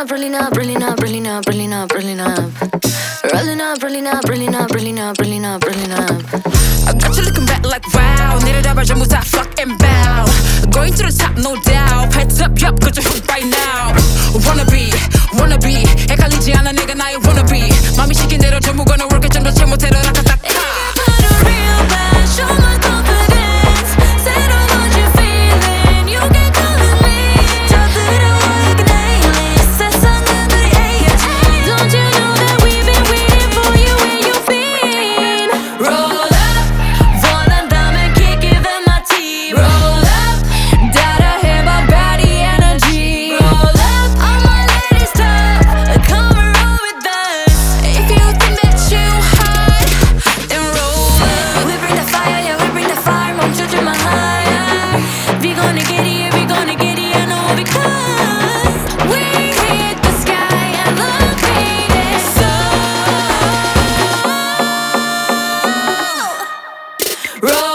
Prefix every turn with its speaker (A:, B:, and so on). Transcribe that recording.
A: up, rolling up, rolling up, rolling up, rolling up, rolling up. Rolling up, rolling up, rolling up, rolling up, rolling up, rolling up.
B: I got you looking back like wow. 내려다봐 전부 다 fuck and bow. Going to the top, no doubt. Heads up, yup, got you hooked right now. Wanna be 헷갈리지 않아 내가 나의 wannabe. 맘이 시킨 대로 전부 gonna work it 좀 더 잘못해도 라카타카.
A: Real bad, show my confidence. Said I want you feeling, you can call it me. 저들어와 like an A-list. 세상은 우리 AS. Don't you know that we've been waiting for you where you've been? Roll up, 원한다면 kick it in my team. Roll up, 따라해봐 body energy. Roll up, all my ladies tough. Come and roll with us. If you think that you hot, then roll up. We bring the fire, yeah, we bring the fire. 멈춰주면 higher. We gonna get it, we gonna get it, I know because we hit the sky and look at so roll